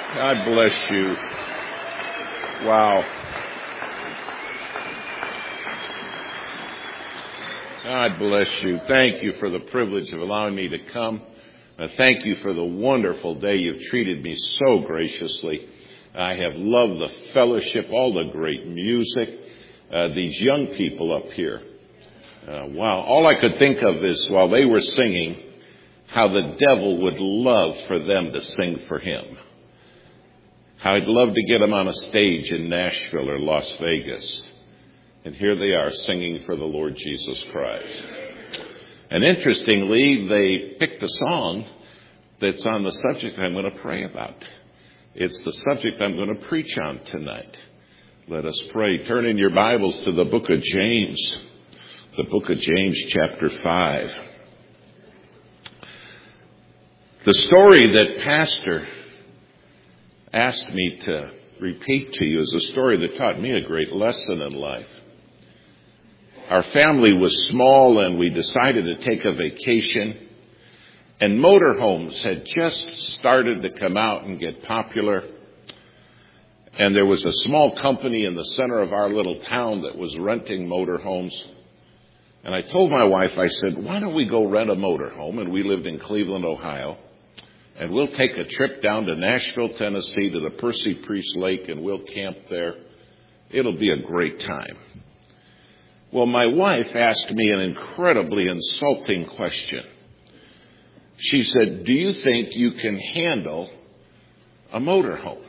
God bless you. Wow. God bless you. Thank you for the privilege of allowing me to come. Thank you for the wonderful day. You've treated me so graciously. I have loved the fellowship, all the great music, these young people up here. Wow. All I could think of is while they were singing, how the devil would love for them to sing for him. How I'd love to get them on a stage in Nashville or Las Vegas. And here they are singing for the Lord Jesus Christ. And interestingly, they picked a song that's on the subject I'm going to pray about. It's the subject I'm going to preach on tonight. Let us pray. Turn in your Bibles to the book of James. The book of James, chapter 5. The story that Pastor asked me to repeat to you is a story that taught me a great lesson in life. Our family was small and we decided to take a vacation, and motorhomes had just started to come out and get popular. And there was a small company in the center of our little town that was renting motorhomes. And I told my wife, I said, why don't we go rent a motorhome? And we lived in Cleveland, Ohio. And we'll take a trip down to Nashville, Tennessee, to the Percy Priest Lake, and we'll camp there. It'll be a great time. Well, my wife asked me an incredibly insulting question. She said, do you think you can handle a motorhome?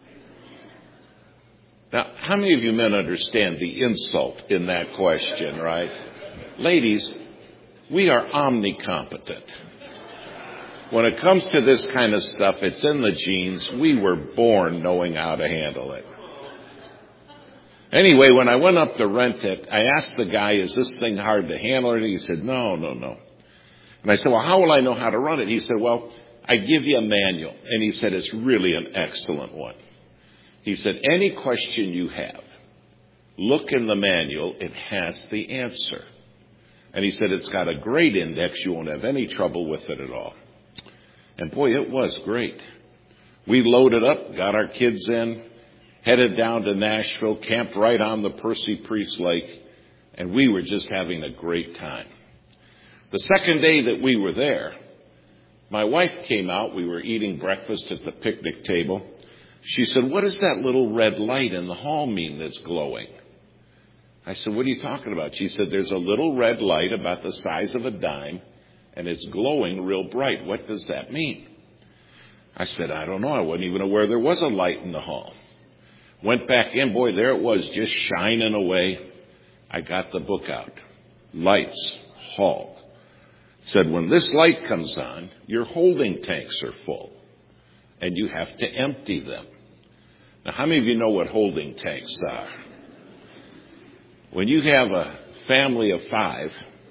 Now, how many of you men understand the insult in that question, right? Ladies, we are omnicompetent. When it comes to this kind of stuff, it's in the genes. We were born knowing how to handle it. Anyway, when I went up to rent it, I asked the guy, is this thing hard to handle? And he said, no. And I said, well, how will I know how to run it? He said, well, I give you a manual. And he said, it's really an excellent one. He said, any question you have, look in the manual. It has the answer. And he said, it's got a great index. You won't have any trouble with it at all. And boy, it was great. We loaded up, got our kids in, headed down to Nashville, camped right on the Percy Priest Lake, and we were just having a great time. The second day that we were there, my wife came out. We were eating breakfast at the picnic table. She said, what does that little red light in the hall mean that's glowing? I said, what are you talking about? She said, there's a little red light about the size of a dime, and it's glowing real bright. What does that mean? I said, I don't know. I wasn't even aware there was a light in the hall. Went back in. Boy, there it was, just shining away. I got the book out. Lights, hall. Said, when this light comes on, your holding tanks are full, and you have to empty them. Now, how many of you know what holding tanks are? When you have a family of 5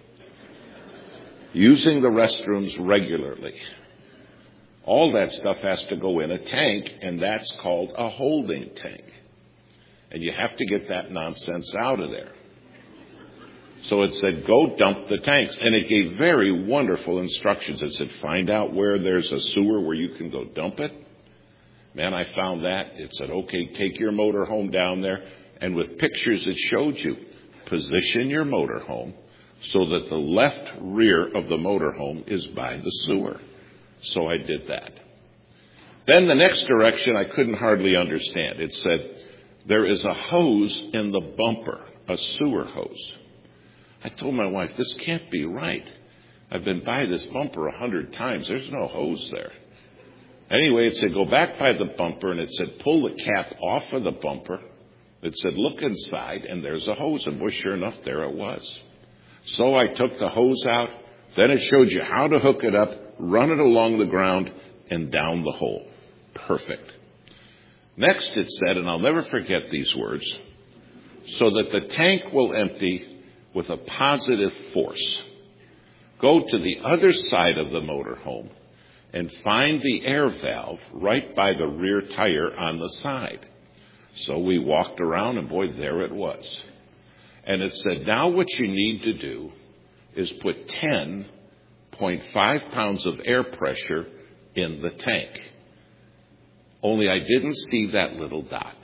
using the restrooms regularly, all that stuff has to go in a tank, and that's called a holding tank. And you have to get that nonsense out of there. So it said, go dump the tanks. And it gave very wonderful instructions. It said, find out where there's a sewer where you can go dump it. Man, I found that. It said, okay, take your motorhome down there. And with pictures it showed you, position your motorhome so that the left rear of the motorhome is by the sewer. So I did that. Then the next direction I couldn't hardly understand. It said, there is a hose in the bumper, a sewer hose. I told my wife, this can't be right. I've been by this bumper 100 times. There's no hose there. Anyway, it said, go back by the bumper, and it said, pull the cap off of the bumper. It said, look inside, and there's a hose. And boy, sure enough, there it was. So I took the hose out. Then it showed you how to hook it up, run it along the ground, and down the hole. Perfect. Next it said, and I'll never forget these words, so that the tank will empty with a positive force. Go to the other side of the motorhome and find the air valve right by the rear tire on the side. So we walked around, and boy, there it was. And it said, now what you need to do is put 10.5 pounds of air pressure in the tank. Only I didn't see that little dot.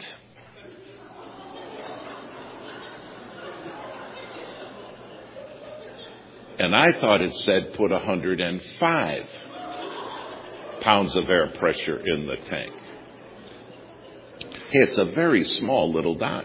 And I thought it said put 105 pounds of air pressure in the tank. It's a very small little dot.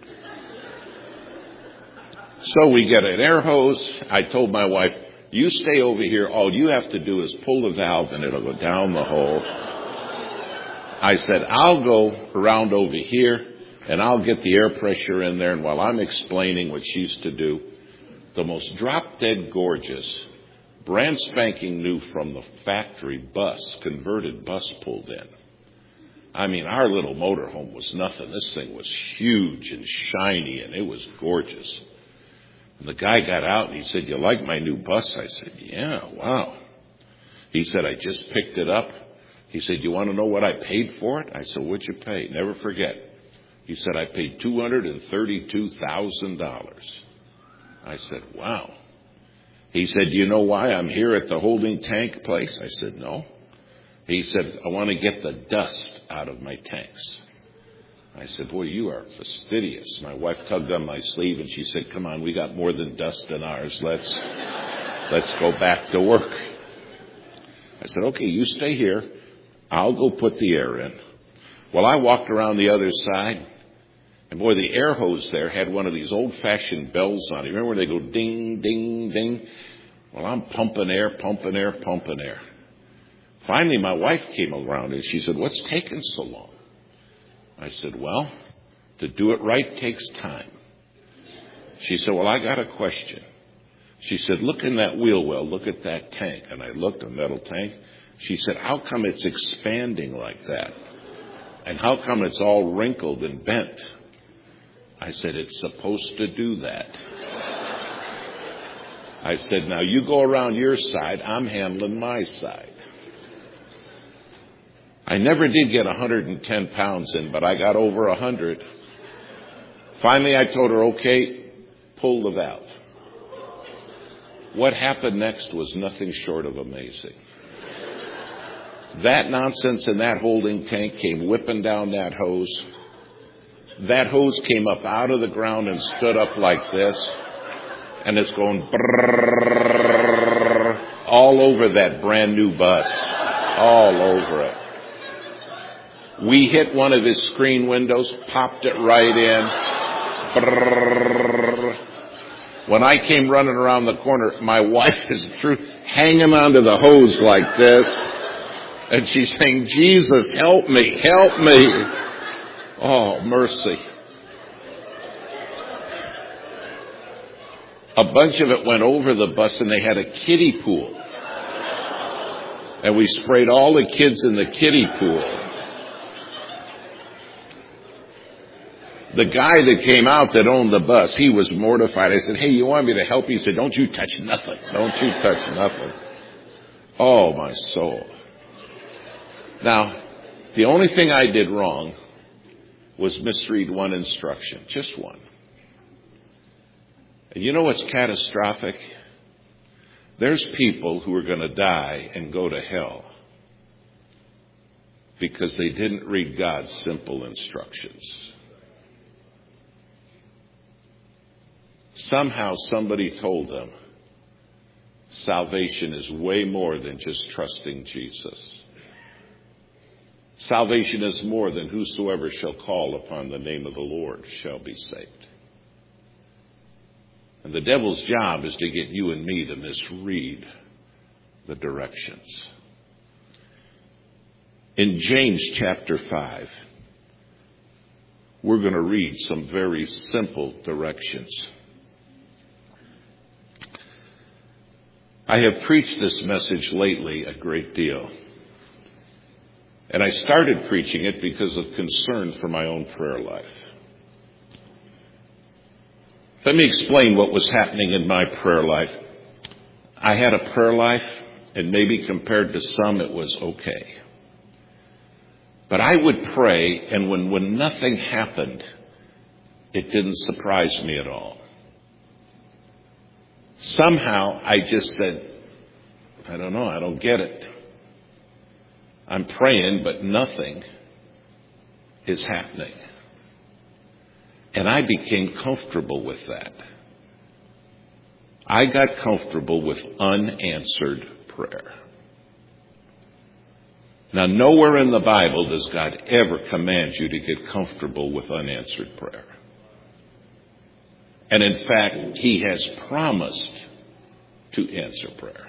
So we get an air hose. I told my wife, you stay over here. All you have to do is pull the valve and it'll go down the hole. I said, I'll go around over here and I'll get the air pressure in there. And while I'm explaining what she's to do, the most drop-dead gorgeous, brand spanking new from the factory bus, converted bus pulled in. I mean, our little motorhome was nothing. This thing was huge and shiny, and it was gorgeous. And the guy got out, and he said, you like my new bus? I said, yeah, wow. He said, I just picked it up. He said, you want to know what I paid for it? I said, what'd you pay? Never forget. He said, I paid $232,000. I said, wow. He said, do you know why I'm here at the holding tank place? I said, no. He said, I want to get the dust out of my tanks. I said, boy, you are fastidious. My wife tugged on my sleeve and she said, come on, we got more than dust in ours. Let's go back to work. I said, okay, you stay here. I'll go put the air in. Well, I walked around the other side. And boy, the air hose there had one of these old-fashioned bells on it. Remember where they go ding, ding, ding? Well, I'm pumping air, pumping air, pumping air. Finally, my wife came around and she said, what's taking so long? I said, well, to do it right takes time. She said, well, I got a question. She said, look in that wheel well, look at that tank. And I looked, a metal tank. She said, how come it's expanding like that? And how come it's all wrinkled and bent? I said, it's supposed to do that. I said, now you go around your side, I'm handling my side. I never did get 110 pounds in, but I got over 100. Finally, I told her, okay, pull the valve. What happened next was nothing short of amazing. That nonsense in that holding tank came whipping down that hose. That hose came up out of the ground and stood up like this. And it's going brrrr, all over that brand new bus. All over it. We hit one of his screen windows, popped it right in. Brrrr. When I came running around the corner, my wife is hanging onto the hose like this. And she's saying, Jesus, help me, help me. Oh, mercy. A bunch of it went over the bus and they had a kiddie pool. And we sprayed all the kids in the kiddie pool. The guy that came out that owned the bus, he was mortified. I said, hey, you want me to help you? He said, don't you touch nothing. Don't you touch nothing. Oh, my soul. Now, the only thing I did wrong was misread one instruction. Just one. And you know what's catastrophic? There's people who are going to die and go to hell because they didn't read God's simple instructions. Somehow somebody told them salvation is way more than just trusting Jesus. Salvation is more than whosoever shall call upon the name of the Lord shall be saved. And the devil's job is to get you and me to misread the directions. In James chapter 5, we're going to read some very simple directions. I have preached this message lately a great deal. And I started preaching it because of concern for my own prayer life. Let me explain what was happening in my prayer life. I had a prayer life, and maybe compared to some, it was okay. But I would pray, and when nothing happened, it didn't surprise me at all. Somehow, I just said, I don't know, I don't get it. I'm praying, but nothing. is happening. And I became comfortable with that. I got comfortable with unanswered prayer. Now, nowhere in the Bible does God ever command you to get comfortable with unanswered prayer. And in fact, He has promised to answer prayer.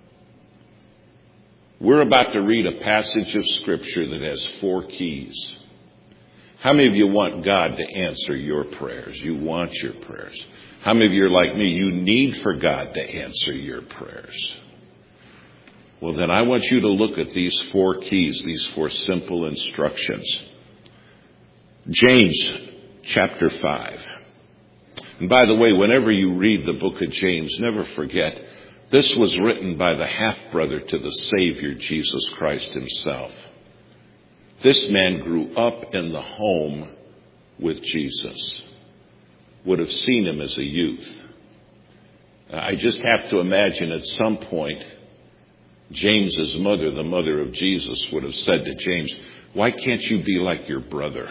We're about to read a passage of Scripture that has 4 keys. How many of you want God to answer your prayers? You want your prayers. How many of you are like me? You need for God to answer your prayers. Well, then I want you to look at these 4 keys, these 4 simple instructions. James chapter 5. And by the way, whenever you read the book of James, never forget, this was written by the half-brother to the Savior, Jesus Christ Himself. This man grew up in the home with Jesus. Would have seen Him as a youth. I just have to imagine at some point, James's mother, the mother of Jesus, would have said to James, "Why can't you be like your brother?"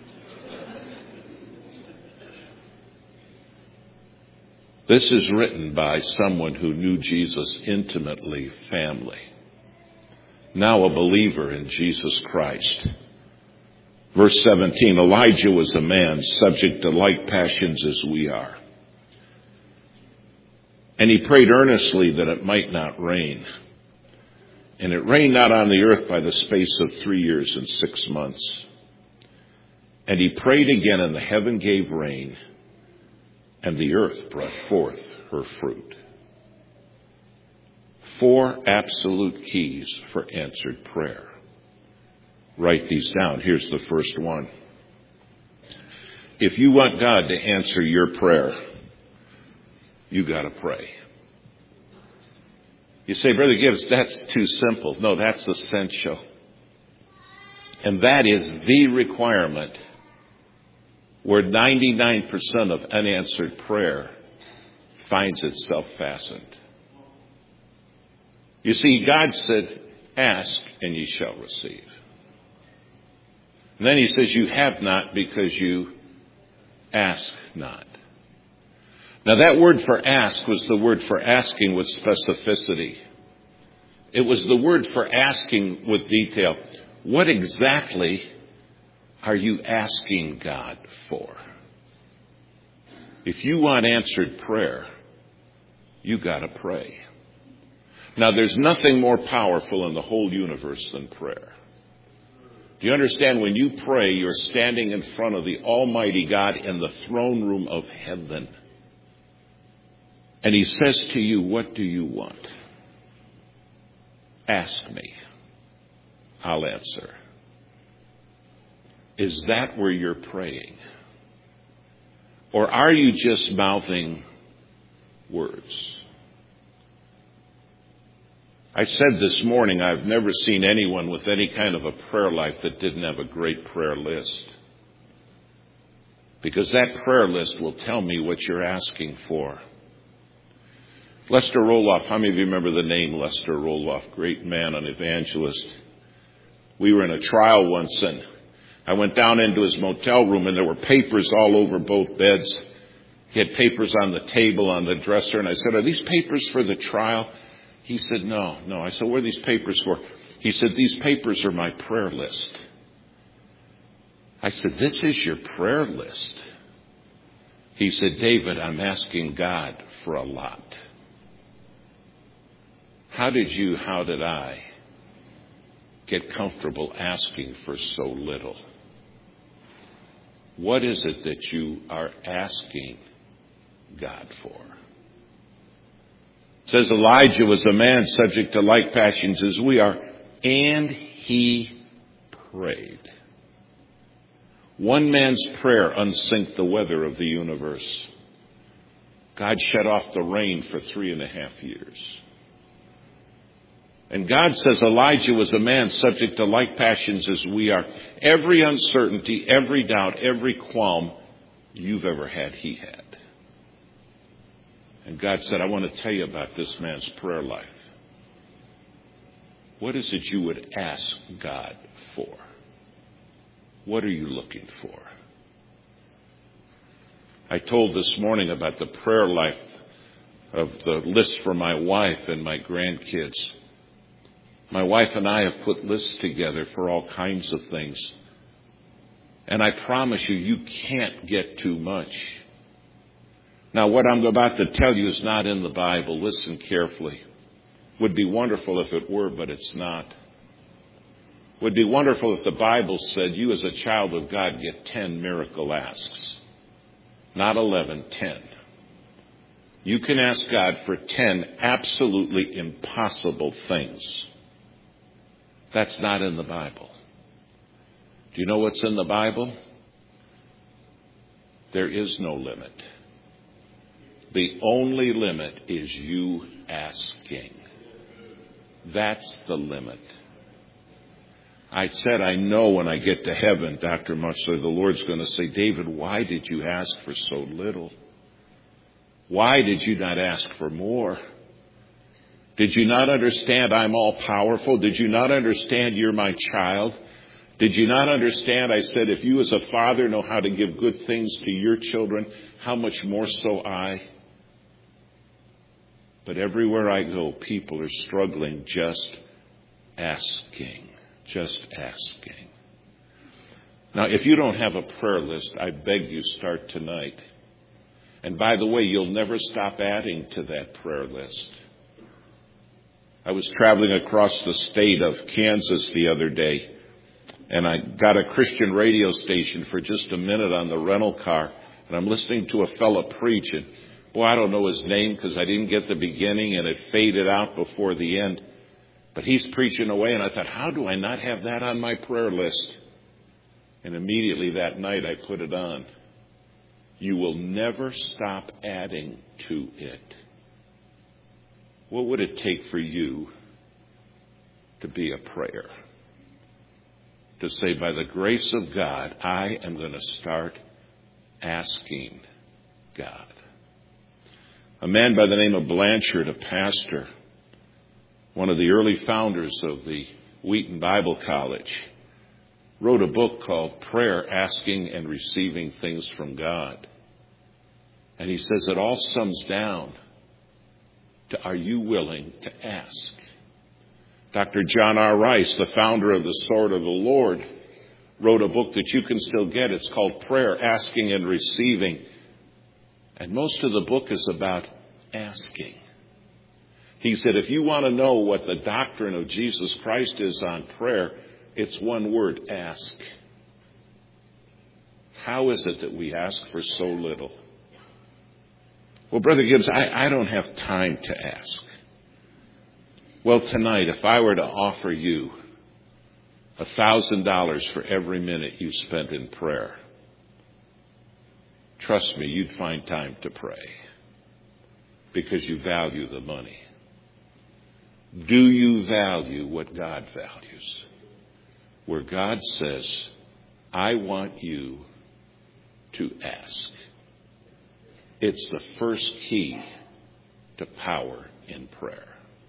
This is written by someone who knew Jesus intimately, family. Now a believer in Jesus Christ. Verse 17, Elijah was a man subject to like passions as we are. And he prayed earnestly that it might not rain. And it rained not on the earth by the space of 3 years and 6 months. And he prayed again, and the heaven gave rain, and the earth brought forth her fruit. 4 absolute keys for answered prayer. Write these down. Here's the first one. If you want God to answer your prayer, you got to pray. You say, Brother Gibbs, that's too simple. No, that's essential. And that is the requirement where 99% of unanswered prayer finds itself fastened. You see, God said, ask and ye shall receive. And then He says, you have not because you ask not. Now that word for ask was the word for asking with specificity. It was the word for asking with detail. What exactly are you asking God for? If you want answered prayer, you got to pray. Now there's nothing more powerful in the whole universe than prayer. Do you understand? When you pray, you're standing in front of the Almighty God in the throne room of heaven. And He says to you, what do you want? Ask me. I'll answer. Is that where you're praying? Or are you just mouthing words? I said this morning, I've never seen anyone with any kind of a prayer life that didn't have a great prayer list. Because that prayer list will tell me what you're asking for. Lester Roloff, how many of you remember the name Lester Roloff? Great man, an evangelist. We were in a trial once, and I went down into his motel room, and there were papers all over both beds. He had papers on the table, on the dresser, and I said, are these papers for the trial? He said, no. I said, what are these papers for? He said, these papers are my prayer list. I said, this is your prayer list? He said, David, I'm asking God for a lot. How did I get comfortable asking for so little? What is it that you are asking God for? It says Elijah was a man subject to like passions as we are, and he prayed. One man's prayer unsynced the weather of the universe. God shut off the rain for 3.5 years. And God says Elijah was a man subject to like passions as we are. Every uncertainty, every doubt, every qualm you've ever had, he had. And God said, I want to tell you about this man's prayer life. What is it you would ask God for? What are you looking for? I told this morning about the prayer life of the list for my wife and my grandkids. My wife and I have put lists together for all kinds of things. And I promise you, you can't get too much. Now, what I'm about to tell you is not in the Bible. Listen carefully. Would be wonderful if it were, but it's not. Would be wonderful if the Bible said you as a child of God get 10 miracle asks. Not 11, 10. You can ask God for 10 absolutely impossible things. That's not in the Bible. Do you know what's in the Bible? There is no limit. The only limit is you asking. That's the limit. I said, I know when I get to heaven, Dr. Muchler, the Lord's going to say, David, why did you ask for so little? Why did you not ask for more? Did you not understand I'm all powerful? Did you not understand you're my child? Did you not understand, I said, if you as a father know how to give good things to your children, how much more so I? But everywhere I go, people are struggling just asking. Just asking. Now, if you don't have a prayer list, I beg you start tonight. And by the way, you'll never stop adding to that prayer list. I was traveling across the state of Kansas the other day, and I got a Christian radio station for just a minute on the rental car, and I'm listening to a fella preach, and boy, I don't know his name because I didn't get the beginning, and it faded out before the end. But he's preaching away, and I thought, how do I not have that on my prayer list? And immediately that night I put it on. You will never stop adding to it. What would it take for you to be a prayer? To say, by the grace of God, I am going to start asking God. A man by the name of Blanchard, a pastor, one of the early founders of the Wheaton Bible College, wrote a book called Prayer, Asking and Receiving Things from God. And he says it all sums down to, are you willing to ask? Dr. John R. Rice, the founder of the Sword of the Lord, wrote a book that you can still get. It's called Prayer, Asking and Receiving. And most of the book is about asking. He said, if you want to know what the doctrine of Jesus Christ is on prayer, it's one word, ask. How is it that we ask for so little? Well, Brother Gibbs, I don't have time to ask. Well, tonight, if I were to offer you $1,000 for every minute you spent in prayer, trust me, you'd find time to pray because you value the money. Do you value what God values? Where God says, I want you to ask. It's the first key to power in prayer.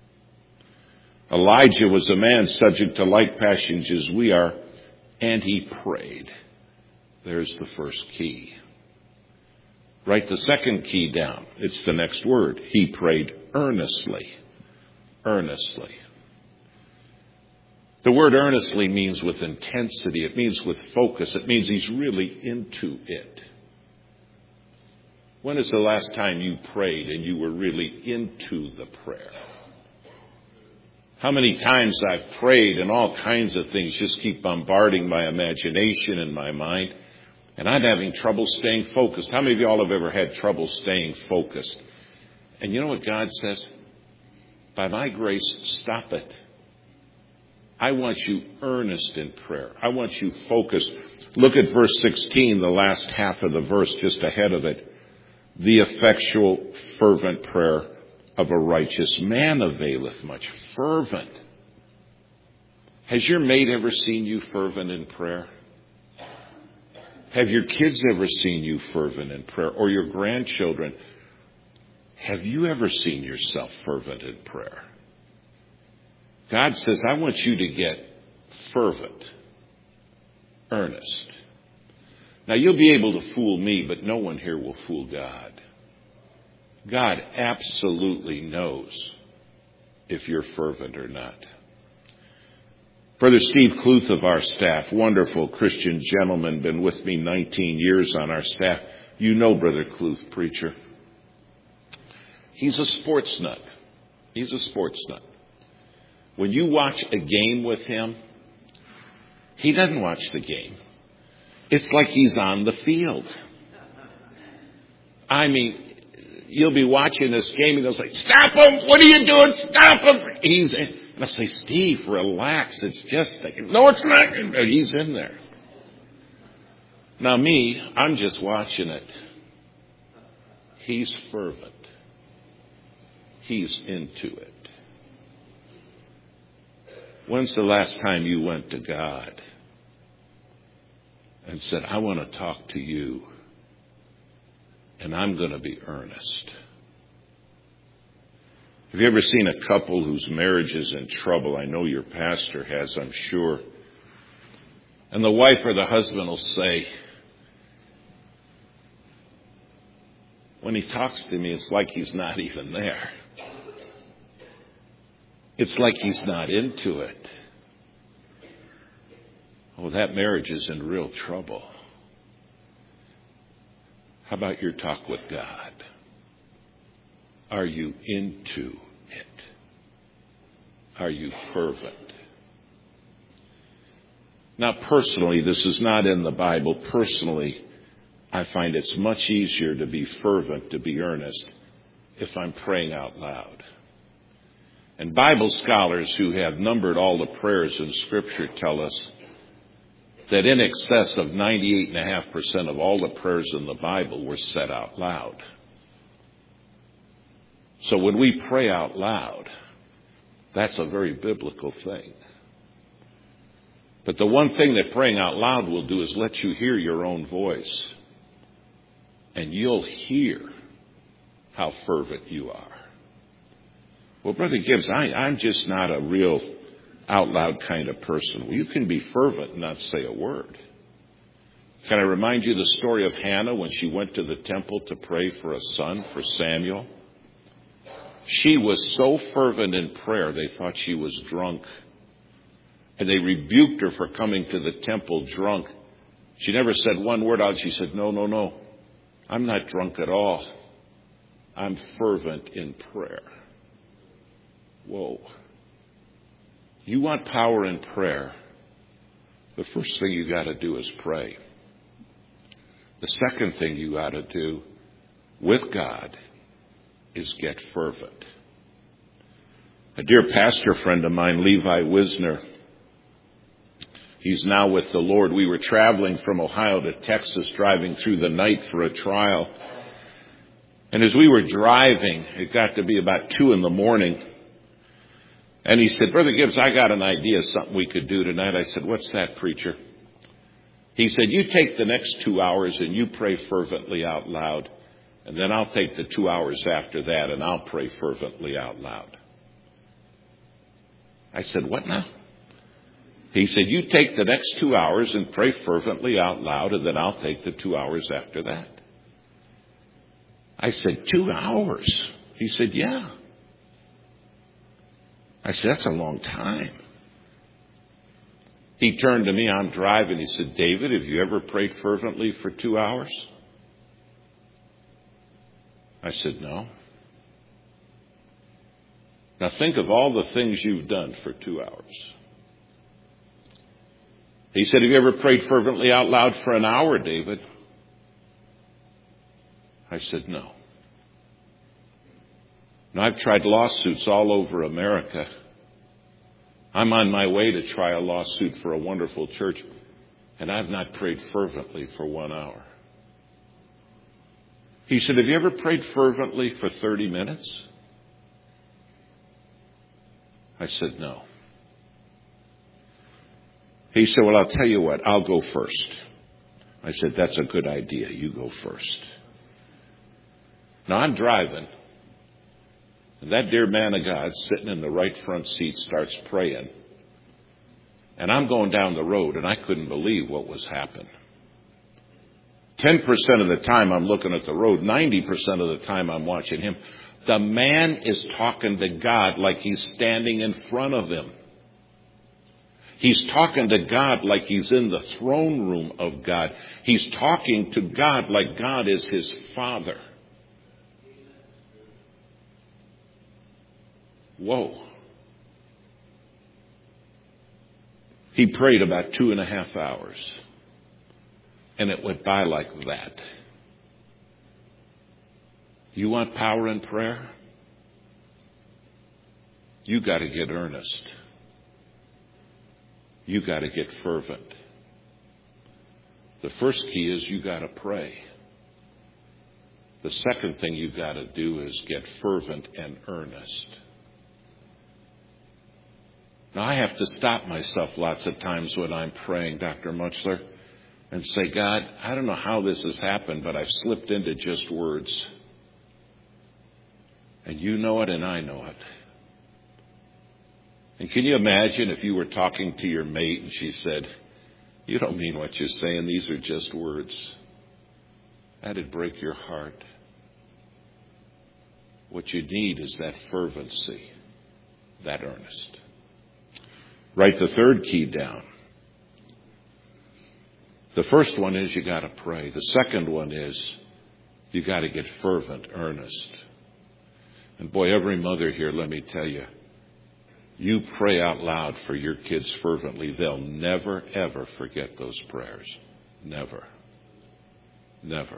Elijah was a man subject to like passions as we are, and he prayed. There's the first key. Write the second key down. It's the next word. He prayed earnestly. Earnestly. The word earnestly means with intensity. It means with focus. It means he's really into it. When is the last time you prayed and you were really into the prayer? How many times I've prayed and all kinds of things just keep bombarding my imagination and my mind, and I'm having trouble staying focused. How many of y'all have ever had trouble staying focused? And you know what God says? By my grace, stop it. I want you earnest in prayer. I want you focused. Look at verse 16, the last half of the verse just ahead of it. The effectual, fervent prayer of a righteous man availeth much. Fervent. Has your maid ever seen you fervent in prayer? Have your kids ever seen you fervent in prayer? Or your grandchildren? Have you ever seen yourself fervent in prayer? God says, I want you to get fervent. Earnest. Now, you'll be able to fool me, but no one here will fool God. God absolutely knows if you're fervent or not. Brother Steve Kluth of our staff, wonderful Christian gentleman, been with me 19 years on our staff. You know Brother Kluth, preacher. He's a sports nut. He's a sports nut. When you watch a game with him, he doesn't watch the game. It's like he's on the field. I mean, you'll be watching this game and he'll say, "Stop him! What are you doing? Stop him!" And I say, "Steve, relax. It's just thinking." "No, it's not." He's in there. Now me, I'm just watching it. He's fervent. He's into it. When's the last time you went to God and said, "I want to talk to you, and I'm going to be earnest"? Have you ever seen a couple whose marriage is in trouble? I know your pastor has, I'm sure. And the wife or the husband will say, "When he talks to me, it's like he's not even there. It's like he's not into it." Oh, that marriage is in real trouble. How about your talk with God? Are you into it? Are you fervent? Now, personally, this is not in the Bible. Personally, I find it's much easier to be fervent, to be earnest, if I'm praying out loud. And Bible scholars who have numbered all the prayers in Scripture tell us that in excess of 98.5% of all the prayers in the Bible were said out loud. So when we pray out loud, that's a very biblical thing. But the one thing that praying out loud will do is let you hear your own voice. And you'll hear how fervent you are. Well, Brother Gibbs, I'm just not a real out loud kind of person. Well, you can be fervent and not say a word. Can I remind you the story of Hannah when she went to the temple to pray for a son, for Samuel? She was so fervent in prayer, they thought she was drunk. And they rebuked her for coming to the temple drunk. She never said one word out. She said, No. I'm not drunk at all. I'm fervent in prayer. Whoa. You want power in prayer, the first thing you got to do is pray. The second thing you got to do with God is get fervent. A dear pastor friend of mine, Levi Wisner, he's now with the Lord. We were traveling from Ohio to Texas, driving through the night for a trial. And as we were driving, it got to be about 2 a.m. And he said, "Brother Gibbs, I got an idea of something we could do tonight." I said, "What's that, preacher?" He said, "You take the next 2 hours and you pray fervently out loud. And then I'll take the 2 hours after that and I'll pray fervently out loud." I said, "What now?" He said, "You take the next 2 hours and pray fervently out loud, and then I'll take the 2 hours after that." I said, 2 hours? He said, "Yeah." I said, "That's a long time." He turned to me, I'm driving. He said, "David, have you ever prayed fervently for 2 hours?" I said, "No." Now think of all the things you've done for 2 hours. He said, "Have you ever prayed fervently out loud for an hour, David?" I said, "No." Now, I've tried lawsuits all over America. I'm on my way to try a lawsuit for a wonderful church, and I've not prayed fervently for 1 hour. He said, "Have you ever prayed fervently for 30 minutes? I said, "No." He said, "Well, I'll tell you what, I'll go first." I said, "That's a good idea. You go first." Now, I'm driving. And that dear man of God sitting in the right front seat starts praying. And I'm going down the road, and I couldn't believe what was happening. 10% of the time I'm looking at the road, 90% of the time I'm watching him. The man is talking to God like he's standing in front of him. He's talking to God like he's in the throne room of God. He's talking to God like God is his Father. Whoa. He prayed about 2.5 hours. And it went by like that. You want power in prayer? You got to get earnest. You got to get fervent. The first key is you got to pray. The second thing you got to do is get fervent and earnest. Now, I have to stop myself lots of times when I'm praying, Dr. Mutchler, and say, God, I don't know how this has happened, but I've slipped into just words. And you know it and I know it. And can you imagine if you were talking to your mate and she said, you don't mean what you're saying, these are just words. That'd break your heart. What you need is that fervency, that earnest. Write the third key down. The first one is you got to pray. The second one is you got to get fervent, earnest. And boy, every mother here, let me tell you, you pray out loud for your kids fervently. They'll never, ever forget those prayers. Never. Never.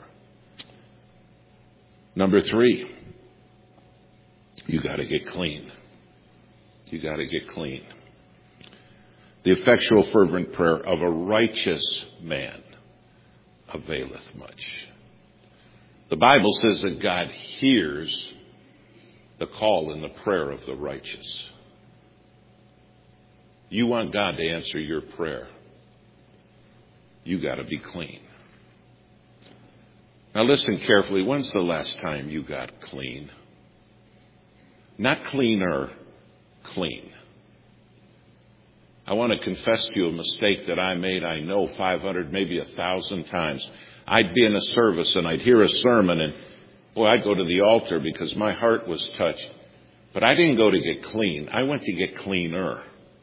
Number 3, you got to get clean. You got to get clean. The effectual fervent prayer of a righteous man availeth much. The Bible says that God hears the call and the prayer of the righteous. You want God to answer your prayer. You got to be clean. Now listen carefully. When's the last time you got clean? Not cleaner, clean. I want to confess to you a mistake that I made, I know, 500, maybe 1,000 times. I'd be in a service and I'd hear a sermon and, boy, I'd go to the altar because my heart was touched. But I didn't go to get clean. I went to get cleaner.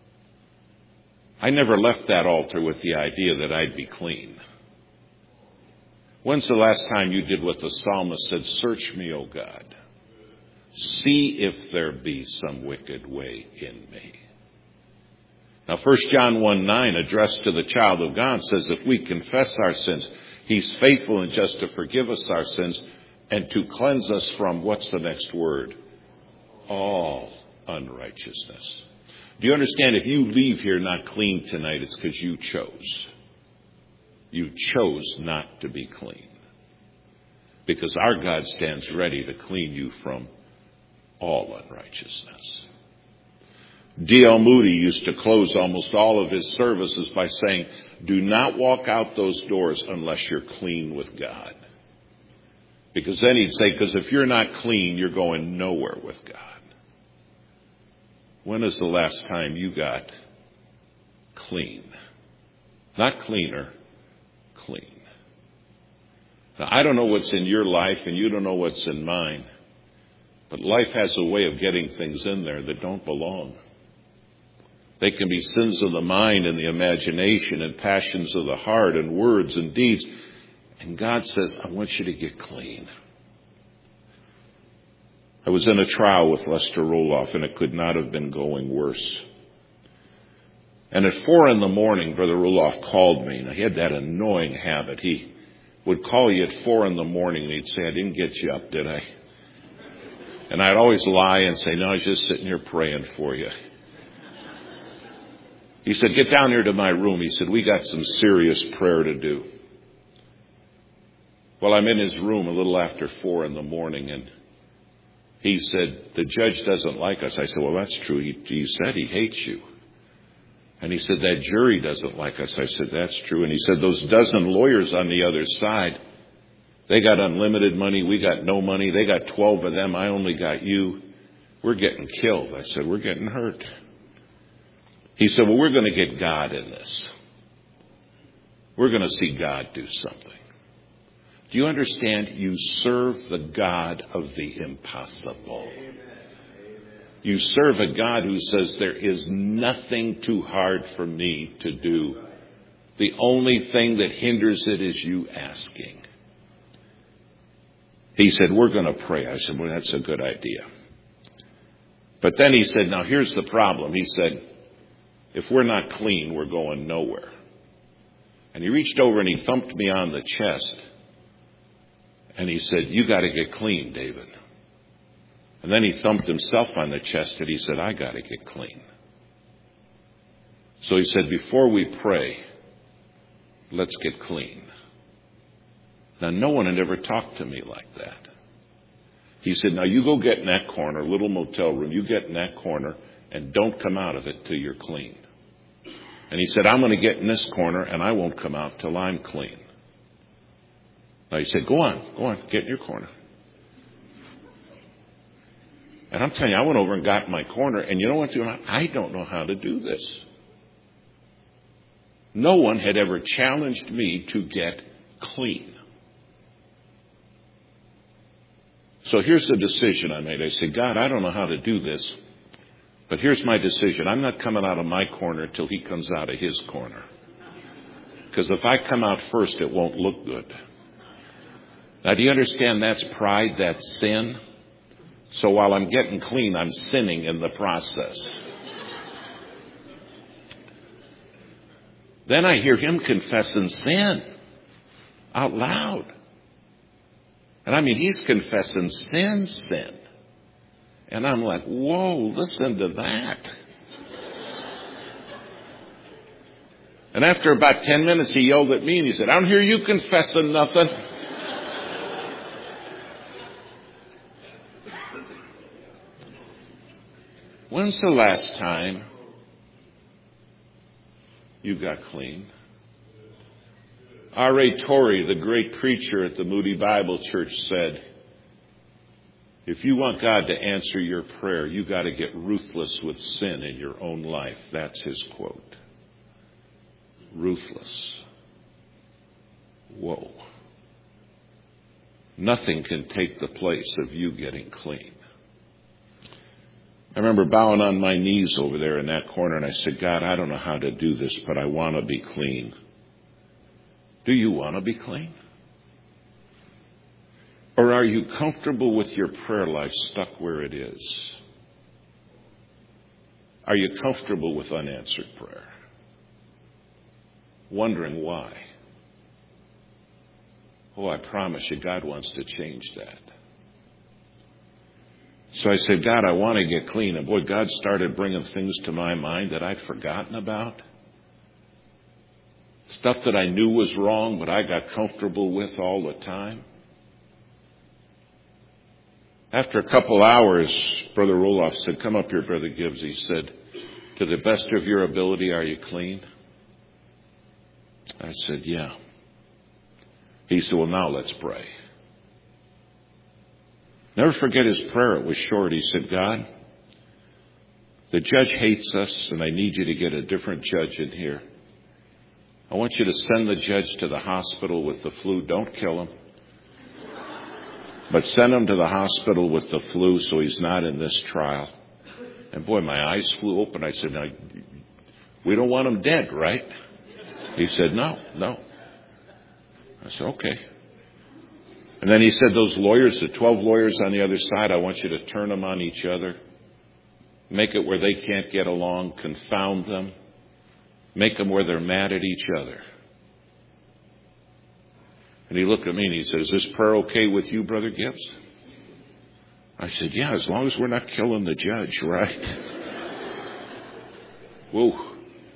I never left that altar with the idea that I'd be clean. When's the last time you did what the psalmist said, search me, O God. See if there be some wicked way in me. Now, 1 John 1:9, addressed to the child of God, says if we confess our sins, he's faithful and just to forgive us our sins and to cleanse us from, what's the next word? All unrighteousness. Do you understand? If you leave here not clean tonight, it's because you chose. You chose not to be clean. Because our God stands ready to clean you from all unrighteousness. D.L. Moody used to close almost all of his services by saying, do not walk out those doors unless you're clean with God. Because then he'd say, because if you're not clean, you're going nowhere with God. When is the last time you got clean? Not cleaner, clean. Now, I don't know what's in your life and you don't know what's in mine, but life has a way of getting things in there that don't belong. They can be sins of the mind and the imagination and passions of the heart and words and deeds. And God says, I want you to get clean. I was in a trial with Lester Roloff, and it could not have been going worse. And at 4 a.m, Brother Roloff called me, and he had that annoying habit. He would call you at 4 a.m, and he'd say, I didn't get you up, did I? And I'd always lie and say, no, I was just sitting here praying for you. He said, get down here to my room. He said, we got some serious prayer to do. Well, I'm in his room a little after 4 a.m, and he said, the judge doesn't like us. I said, well, that's true. He said he hates you. And he said, that jury doesn't like us. I said, that's true. And he said, those dozen lawyers on the other side, they got unlimited money. We got no money. They got 12 of them. I only got you. We're getting killed. I said, we're getting hurt. He said, well, we're going to get God in this. We're going to see God do something. Do you understand? You serve the God of the impossible. You serve a God who says there is nothing too hard for me to do. The only thing that hinders it is you asking. He said, we're going to pray. I said, well, that's a good idea. But then he said, now here's the problem. He said, if we're not clean, we're going nowhere. And he reached over and he thumped me on the chest. And he said, you got to get clean, David. And then he thumped himself on the chest and he said, I got to get clean. So he said, before we pray, let's get clean. Now, no one had ever talked to me like that. He said, now you go get in that corner, little motel room, you get in that corner and don't come out of it till you're clean. And he said, I'm going to get in this corner and I won't come out till I'm clean. Now he said, go on, get in your corner. And I'm telling you, I went over and got in my corner, and you know what? I don't know how to do this. No one had ever challenged me to get clean. So here's the decision I made. I said, God, I don't know how to do this, but here's my decision. I'm not coming out of my corner till he comes out of his corner. Because if I come out first, it won't look good. Now, do you understand that's pride, that's sin? So while I'm getting clean, I'm sinning in the process. Then I hear him confessing sin out loud. And I mean, he's confessing sin. And I'm like, whoa, listen to that. And after about 10 minutes, he yelled at me and he said, I don't hear you confessing nothing. When's the last time you got clean? R.A. Torrey, the great preacher at the Moody Bible Church, said, if you want God to answer your prayer, you got to get ruthless with sin in your own life. That's his quote. Ruthless. Whoa. Nothing can take the place of you getting clean. I remember bowing on my knees over there in that corner, and I said, God, I don't know how to do this, but I want to be clean. Do you want to be clean? Or are you comfortable with your prayer life stuck where it is? Are you comfortable with unanswered prayer? Wondering why? Oh, I promise you, God wants to change that. So I said, God, I want to get clean. And boy, God started bringing things to my mind that I'd forgotten about. Stuff that I knew was wrong, but I got comfortable with all the time. After a couple hours, Brother Roloff said, come up here, Brother Gibbs. He said, to the best of your ability, are you clean? I said, yeah. He said, well, now let's pray. Never forget his prayer. It was short. He said, God, the judge hates us, and I need you to get a different judge in here. I want you to send the judge to the hospital with the flu. Don't kill him. But send him to the hospital with the flu so he's not in this trial. And boy, my eyes flew open. I said, now, we don't want him dead, right? He said, no. I said, okay. And then he said, those lawyers, the 12 lawyers on the other side, I want you to turn them on each other. Make it where they can't get along. Confound them. Make them where they're mad at each other. And he looked at me and he said, is this prayer okay with you, Brother Gibbs? I said, yeah, as long as we're not killing the judge, right? Whoa.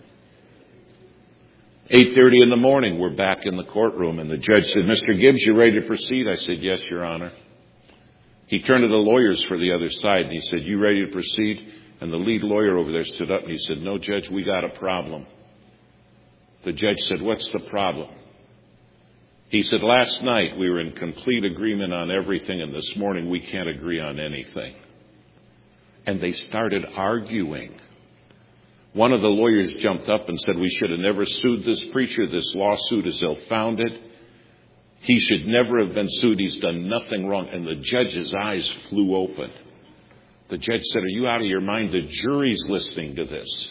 8:30 in the morning, we're back in the courtroom, and the judge said, Mr. Gibbs, you ready to proceed? I said, yes, Your Honor. He turned to the lawyers for the other side, and he said, you ready to proceed? And the lead lawyer over there stood up, and he said, no, Judge, we got a problem. The judge said, what's the problem? He said, last night we were in complete agreement on everything, and this morning we can't agree on anything. And they started arguing. One of the lawyers jumped up and said, we should have never sued this preacher. This lawsuit is ill-founded. He should never have been sued. He's done nothing wrong. And the judge's eyes flew open. The judge said, are you out of your mind? The jury's listening to this.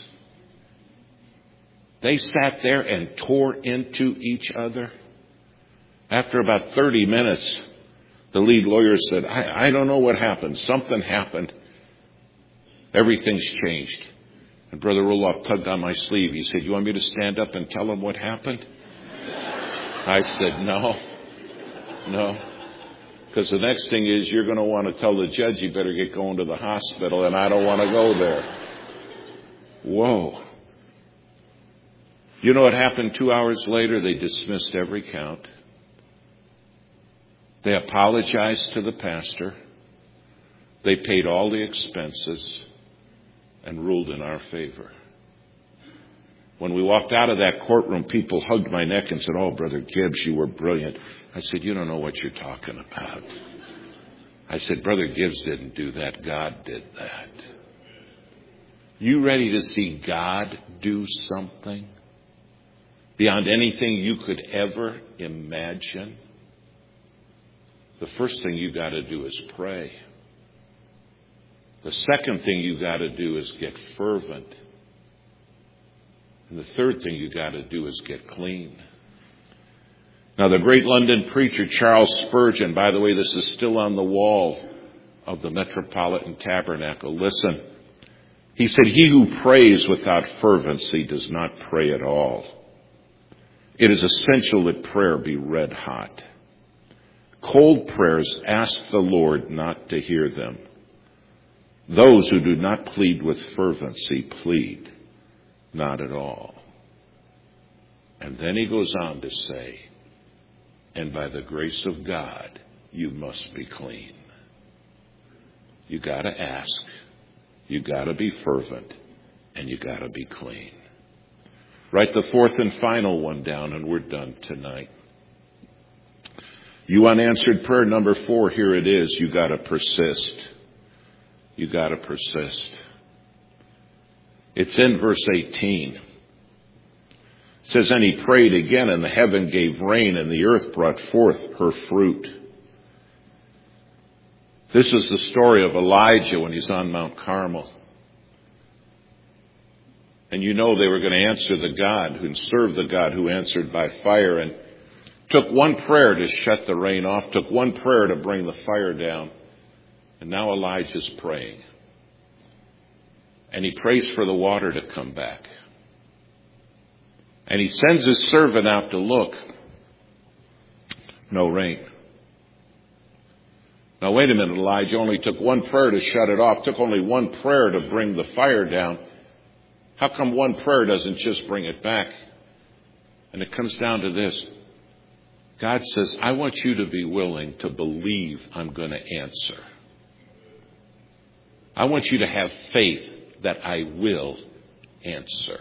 They sat there and tore into each other. After about 30 minutes, the lead lawyer said, I don't know what happened. Something happened. Everything's changed. And Brother Roloff tugged on my sleeve. He said, you want me to stand up and tell him what happened? I said, no. Because the next thing is you're going to want to tell the judge you better get going to the hospital, and I don't want to go there. Whoa. You know what happened 2 hours later? They dismissed every count. They apologized to the pastor. They paid all the expenses and ruled in our favor. When we walked out of that courtroom, people hugged my neck and said, oh, Brother Gibbs, you were brilliant. I said, you don't know what you're talking about. I said, Brother Gibbs didn't do that. God did that. You ready to see God do something beyond anything you could ever imagine? The first thing you got to do is pray. The second thing you got to do is get fervent. And the third thing you got to do is get clean. Now, the great London preacher Charles Spurgeon, by the way, this is still on the wall of the Metropolitan Tabernacle. Listen, he said, he who prays without fervency does not pray at all. It is essential that prayer be red hot. Cold prayers ask the Lord not to hear them. Those who do not plead with fervency plead not at all. And then he goes on to say, and by the grace of God, you must be clean. You got to ask, you got to be fervent, and you got to be clean. Write the fourth and final one down, and we're done tonight. You unanswered prayer number 4, here it is. You got to persist. You got to persist. It's in verse 18. It says, and he prayed again, and the heaven gave rain, and the earth brought forth her fruit. This is the story of Elijah when he's on Mount Carmel. And you know they were going to answer the God and serve the God who answered by fire, and took one prayer to shut the rain off, took one prayer to bring the fire down. And now Elijah's praying. And he prays for the water to come back. And he sends his servant out to look. No rain. Now wait a minute, Elijah only took one prayer to shut it off, took only one prayer to bring the fire down. How come one prayer doesn't just bring it back? And it comes down to this. God says, I want you to be willing to believe I'm going to answer. I want you to have faith that I will answer.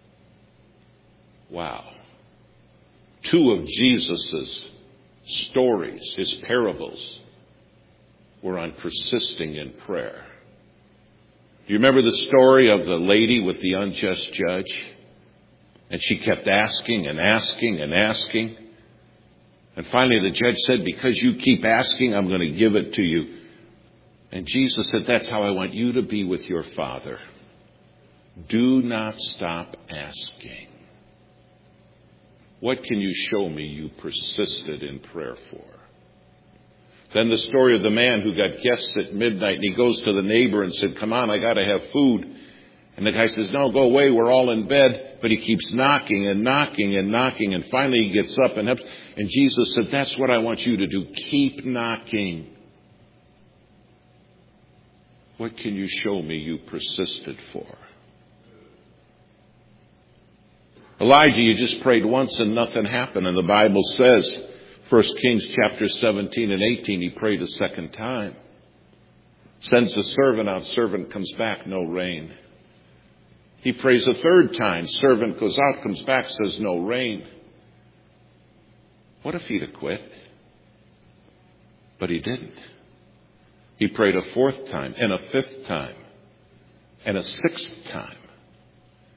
Wow. 2 of Jesus's stories, his parables, were on persisting in prayer. Do you remember the story of the lady with the unjust judge? And she kept asking and asking and asking. And finally the judge said, because you keep asking, I'm going to give it to you. And Jesus said, that's how I want you to be with your Father. Do not stop asking. What can you show me you persisted in prayer for? Then the story of the man who got guests at midnight, and he goes to the neighbor and said, come on, I got to have food. And the guy says, no, go away, we're all in bed. But he keeps knocking and knocking and knocking, and finally he gets up and helps. And Jesus said, that's what I want you to do. Keep knocking. What can you show me you persisted for? Elijah, you just prayed once and nothing happened. And the Bible says, 1 Kings chapter 17 and 18, he prayed a second time. Sends the servant out, servant comes back, no rain. He prays a third time, servant goes out, comes back, says no rain. What if he'd have quit? But he didn't. He prayed a fourth time and a fifth time and a sixth time.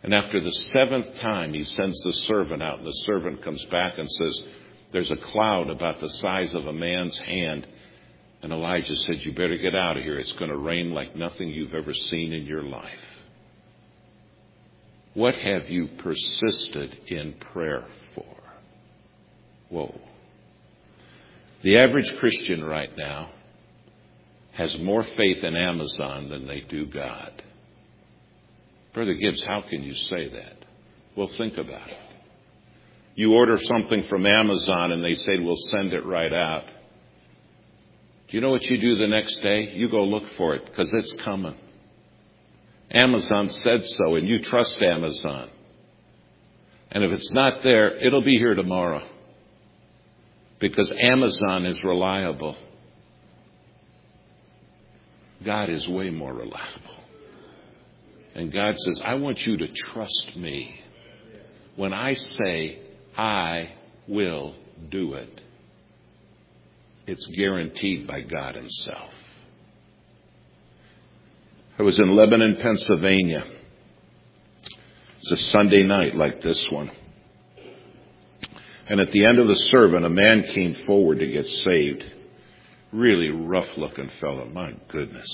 And after the 7th time, he sends the servant out, and the servant comes back and says, there's a cloud about the size of a man's hand. And Elijah said, you better get out of here. It's going to rain like nothing you've ever seen in your life. What have you persisted in prayer for? Whoa. The average Christian right now has more faith in Amazon than they do God. Brother Gibbs, how can you say that? Well, think about it. You order something from Amazon and they say, we'll send it right out. Do you know what you do the next day? You go look for it because it's coming. Amazon said so, and you trust Amazon. And if it's not there, it'll be here tomorrow. Because Amazon is reliable. God is way more reliable. And God says, I want you to trust me. When I say, I will do it, it's guaranteed by God himself. I was in Lebanon, Pennsylvania. It's a Sunday night like this one. And at the end of the sermon, a man came forward to get saved. Really rough-looking fellow. My goodness.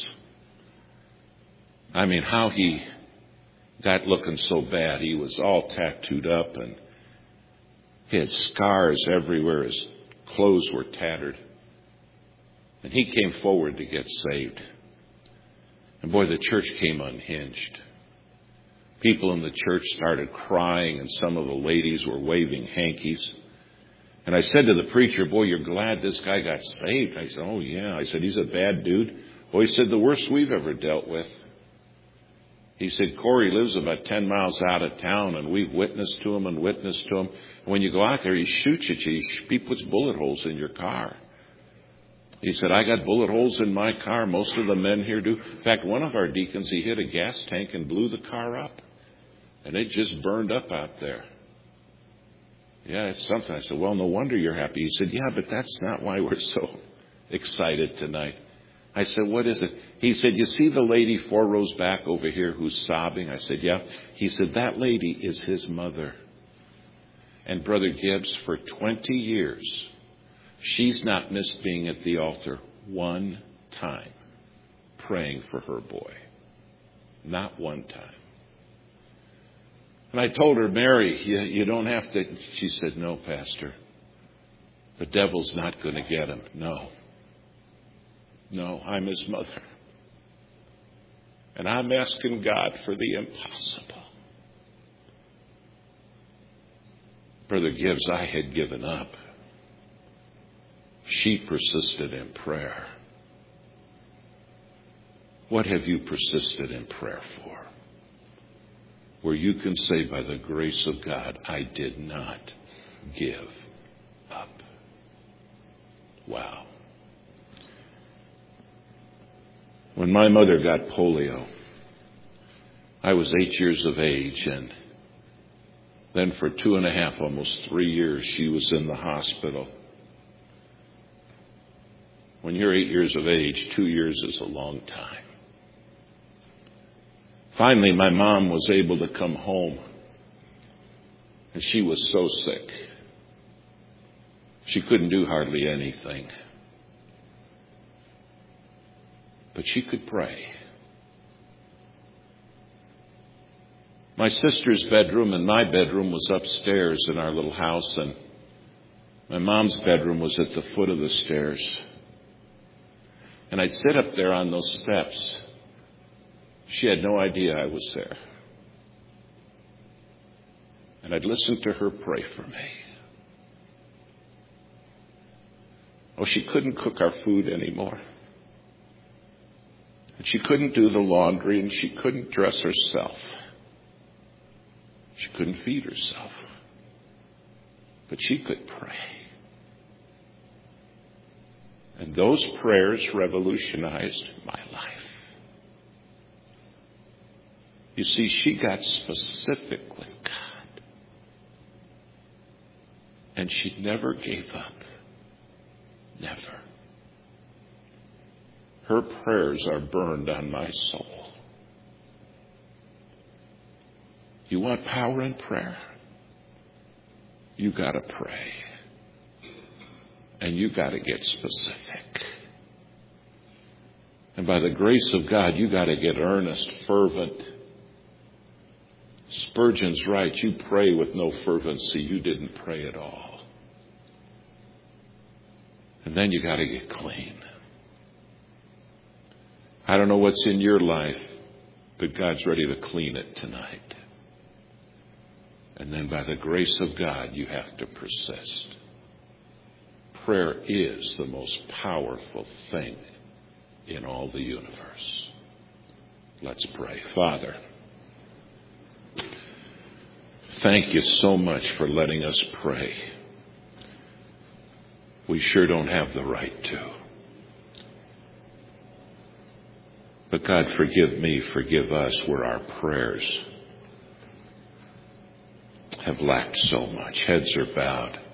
I mean, how he got looking so bad. He was all tattooed up and he had scars everywhere. His clothes were tattered. And he came forward to get saved. And boy, the church came unhinged. People in the church started crying, and some of the ladies were waving hankies. And I said to the preacher, boy, you're glad this guy got saved. I said, oh, yeah. I said, he's a bad dude. Boy, he said, the worst we've ever dealt with. He said, Corey lives about 10 miles out of town, and we've witnessed to him and witnessed to him. And when you go out there, he shoots at you. He puts bullet holes in your car. He said, I got bullet holes in my car. Most of the men here do. In fact, one of our deacons, he hit a gas tank and blew the car up. And it just burned up out there. Yeah, it's something. I said, well, no wonder you're happy. He said, yeah, but that's not why we're so excited tonight. I said, what is it? He said, you see the lady 4 rows back over here who's sobbing? I said, yeah. He said, that lady is his mother. And Brother Gibbs, for 20 years, she's not missed being at the altar one time praying for her boy. Not one time. And I told her, Mary, you don't have to. She said, no, Pastor. The devil's not going to get him. No, I'm his mother. And I'm asking God for the impossible. Brother Gibbs, I had given up. She persisted in prayer. What have you persisted in prayer for? Where you can say, by the grace of God, I did not give up. Wow. When my mother got polio, I was 8 years of age, and then for 2.5, almost 3 years, she was in the hospital. When you're 8 years of age, 2 years is a long time. Finally, my mom was able to come home, and she was so sick. She couldn't do hardly anything. But she could pray. My sister's bedroom and my bedroom was upstairs in our little house, and my mom's bedroom was at the foot of the stairs. And I'd sit up there on those steps. She had no idea I was there. And I'd listen to her pray for me. Oh, she couldn't cook our food anymore. And she couldn't do the laundry, and she couldn't dress herself. She couldn't feed herself. But she could pray. And those prayers revolutionized my life. You see, she got specific with God. And she never gave up. Never. Her prayers are burned on my soul. You want power in prayer? You got to pray. And you got to get specific. And by the grace of God, you got to get earnest, fervent. Spurgeon's right. You pray with no fervency. You didn't pray at all. And then you got to get clean. I don't know what's in your life, but God's ready to clean it tonight. And then by the grace of God, you have to persist. Prayer is the most powerful thing in all the universe. Let's pray. Father, thank you so much for letting us pray. We sure don't have the right to. But God, forgive me, forgive us where our prayers have lacked so much. Heads are bowed.